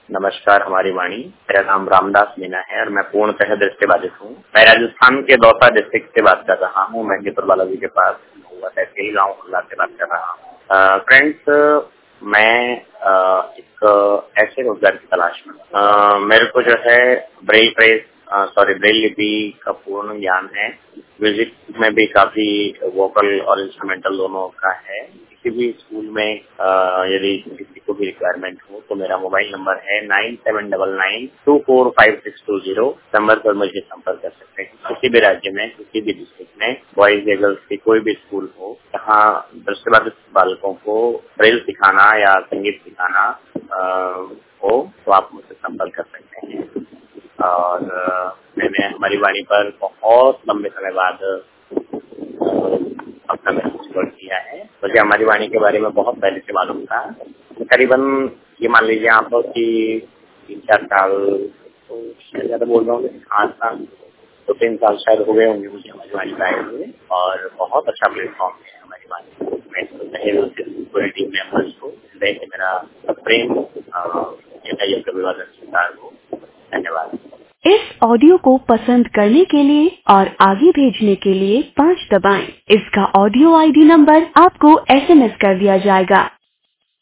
नमस्कार हमारी वाणी। मेरा नाम रामदास मीना है और मैं पूर्णतः दृष्टिबाधित हूँ। मैं राजस्थान के दौसा डिस्ट्रिक्ट से बात कर रहा हूँ। मेहंदीपुर बालाजी के पास तहसील गाँव खुल्ला से बात कर रहा हूँ। फ्रेंड्स, मैं एक ऐसे रोजगार की तलाश में मेरे को जो है ब्रेल लिपि का पूर्ण ज्ञान है। म्यूजिक में भी काफी वोकल और इंस्ट्रूमेंटल दोनों का है। किसी भी स्कूल में यदि किसी को भी रिक्वायरमेंट हो तो मेरा मोबाइल नंबर है 9799245620। नंबर पर मुझे संपर्क कर सकते हैं। किसी भी राज्य में, किसी भी डिस्ट्रिक्ट में, बॉयज या गर्ल्स की कोई भी स्कूल हो, जहाँ दृष्टिबाधित बालकों को ब्रेल सिखाना या संगीत सिखाना हो तो आप मुझसे संपर्क कर सकते हैं। और मैंने हमारी वाणी पर बहुत लंबे समय बाद अपना मैसेज रिकॉर्ड किया है। मुझे हमारी वाणी के बारे में बहुत पहले से मालूम था। करीबन ये मान लीजिए आप कि 3-4 साल, तो ज्यादा बोल रहा हूँ, 8 साल तो 3 साल शायद हो गए होंगे मुझे हमारी वाणी का आए हुए। और बहुत अच्छा प्लेटफॉर्म है हमारी वाणी। मैं पूरे टीम मेंबर्स को मेरा प्रेम अभिवादन स्वीकार हो। धन्यवाद। इस ऑडियो को पसंद करने के लिए और आगे भेजने के लिए 5 दबाएं। इसका ऑडियो ID नंबर आपको SMS कर दिया जाएगा।